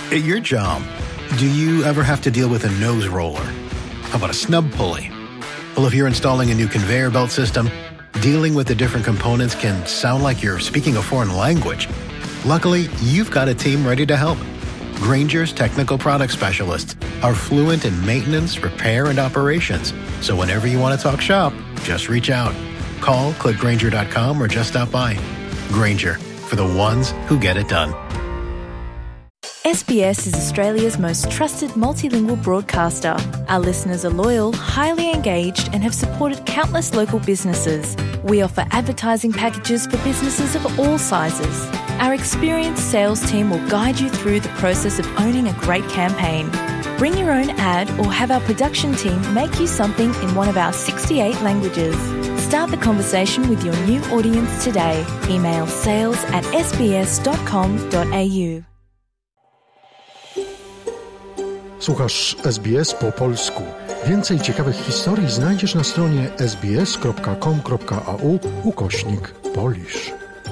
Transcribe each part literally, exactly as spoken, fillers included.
At your job, do you ever have to deal with a nose roller? How about a snub pulley? Well, if you're installing a new conveyor belt system, dealing with the different components can sound like you're speaking a foreign language. Luckily, you've got a team ready to help. Grainger's technical product specialists are fluent in maintenance, repair, and operations. So whenever you want to talk shop, just reach out. Call, click Grainger dot com, or just stop by. Grainger, for the ones who get it done. S B S is Australia's most trusted multilingual broadcaster. Our listeners are loyal, highly engaged, and have supported countless local businesses. We offer advertising packages for businesses of all sizes. Our experienced sales team will guide you through the process of owning a great campaign. Bring your own ad or have our production team make you something in one of our sixty-eight languages. Start the conversation with your new audience today. Email sales at s b s dot com dot a u. Słuchasz S B S po polsku. Więcej ciekawych historii znajdziesz na stronie s b s kropka com kropka a u ukośnik Polish.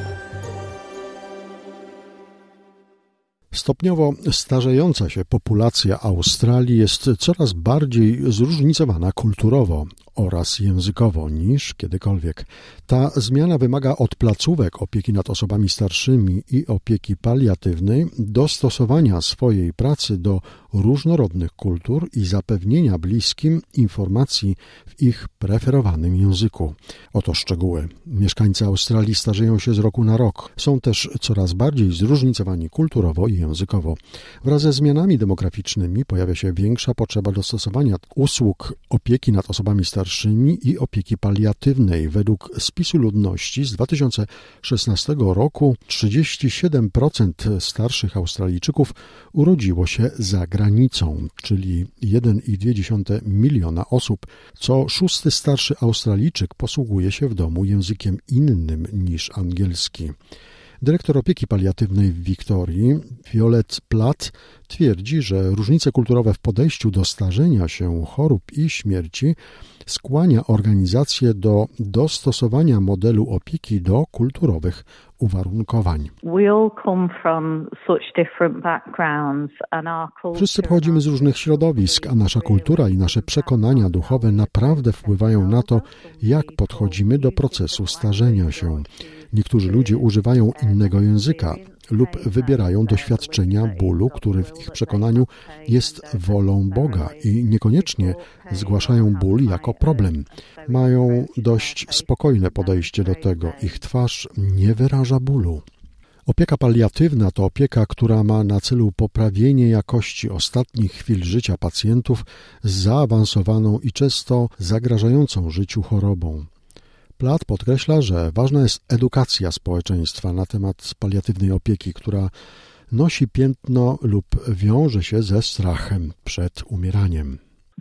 Stopniowo starzejąca się populacja Australii jest coraz bardziej zróżnicowana kulturowo oraz językowo niż kiedykolwiek. Ta zmiana wymaga od placówek opieki nad osobami starszymi i opieki paliatywnej dostosowania swojej pracy do różnorodnych kultur i zapewnienia bliskim informacji w ich preferowanym języku. Oto szczegóły. Mieszkańcy Australii starzeją się z roku na rok. Są też coraz bardziej zróżnicowani kulturowo i językowo. Wraz ze zmianami demograficznymi pojawia się większa potrzeba dostosowania usług opieki nad osobami starszymi i opieki paliatywnej. Według spisu ludności z dwa tysiące szesnastego roku trzydzieści siedem procent starszych Australijczyków urodziło się za granicą, czyli jeden i dwie dziesiąte miliona osób. Co szósty starszy Australijczyk posługuje się w domu językiem innym niż angielski. Dyrektor opieki paliatywnej w Wiktorii, Violet Platt, twierdzi, że różnice kulturowe w podejściu do starzenia się, chorób i śmierci skłania organizację do dostosowania modelu opieki do kulturowych uwarunkowań. Wszyscy pochodzimy z różnych środowisk, a nasza kultura i nasze przekonania duchowe naprawdę wpływają na to, jak podchodzimy do procesu starzenia się. Niektórzy ludzie używają innego języka lub wybierają doświadczenia bólu, który w ich przekonaniu jest wolą Boga i niekoniecznie zgłaszają ból jako problem. Mają dość spokojne podejście do tego. Ich twarz nie wyraża bólu. Opieka paliatywna to opieka, która ma na celu poprawienie jakości ostatnich chwil życia pacjentów z zaawansowaną i często zagrażającą życiu chorobą. Platt podkreśla, że ważna jest edukacja społeczeństwa na temat paliatywnej opieki, która nosi piętno lub wiąże się ze strachem przed umieraniem.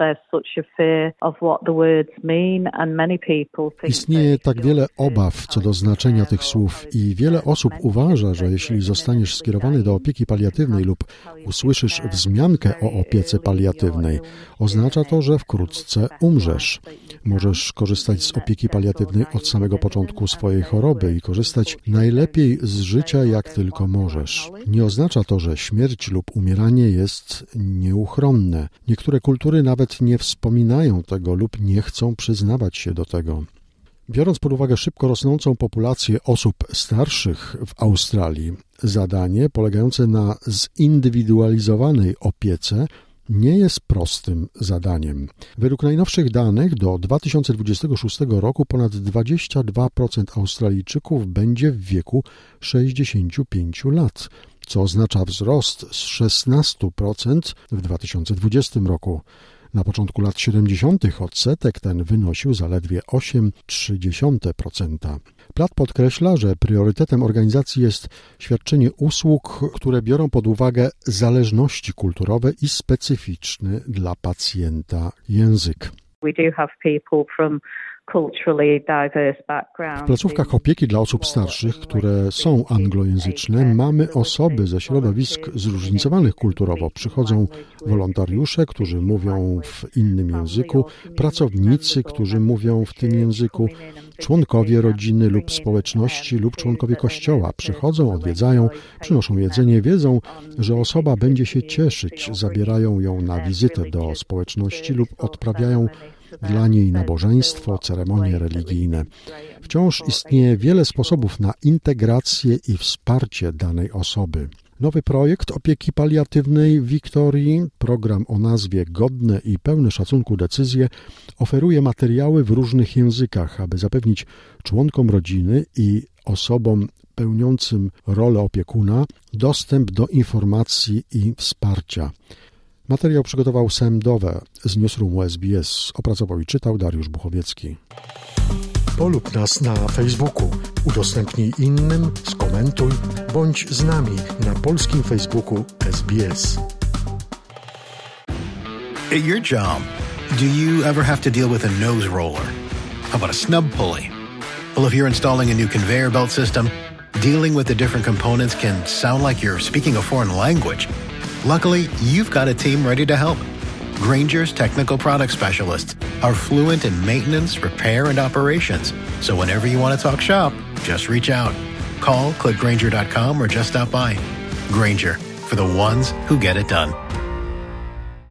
Istnieje tak wiele obaw co do znaczenia tych słów i wiele osób uważa, że jeśli zostaniesz skierowany do opieki paliatywnej lub usłyszysz wzmiankę o opiece paliatywnej, oznacza to, że wkrótce umrzesz. Możesz korzystać z opieki paliatywnej od samego początku swojej choroby i korzystać najlepiej z życia, jak tylko możesz. Nie oznacza to, że śmierć lub umieranie jest nieuchronne. Niektóre kultury nawet nie wspominają tego lub nie chcą przyznawać się do tego. Biorąc pod uwagę szybko rosnącą populację osób starszych w Australii, zadanie polegające na zindywidualizowanej opiece nie jest prostym zadaniem. Według najnowszych danych do dwa tysiące dwudziestego szóstego roku ponad dwadzieścia dwa procent Australijczyków będzie w wieku sześćdziesięciu pięciu lat, co oznacza wzrost z szesnaście procent w dwa tysiące dwudziestym roku. Na początku lat siedemdziesiątych odsetek ten wynosił zaledwie osiem przecinek trzy procent. Platt podkreśla, że priorytetem organizacji jest świadczenie usług, które biorą pod uwagę zależności kulturowe i specyficzny dla pacjenta język. We do have people from W placówkach opieki dla osób starszych, które są anglojęzyczne, mamy osoby ze środowisk zróżnicowanych kulturowo. Przychodzą wolontariusze, którzy mówią w innym języku, pracownicy, którzy mówią w tym języku, członkowie rodziny lub społeczności lub członkowie kościoła. Przychodzą, odwiedzają, przynoszą jedzenie, wiedzą, że osoba będzie się cieszyć, zabierają ją na wizytę do społeczności lub odprawiają dla niej nabożeństwo, ceremonie religijne. Wciąż istnieje wiele sposobów na integrację i wsparcie danej osoby. Nowy projekt opieki paliatywnej w Wiktorii, program o nazwie Godne i pełne szacunku decyzje, oferuje materiały w różnych językach, aby zapewnić członkom rodziny i osobom pełniącym rolę opiekuna dostęp do informacji i wsparcia. Materiał przygotował Sam Dover z Newsroomu S B S. Opracował i czytał Dariusz Buchowiecki. Polub nas na Facebooku, udostępnij innym, skomentuj, bądź z nami na polskim Facebooku S B S. At your job, do you ever have to deal with a nose roller? How about a snub pulley? Well, if you're installing a new conveyor belt system, dealing with the different components can sound like you're speaking a foreign language. Luckily, you've got a team ready to help. Grainger's technical product specialists are fluent in maintenance, repair, and operations. So whenever you want to talk shop, just reach out. Call, click Grainger dot com, or just stop by. Grainger, for the ones who get it done.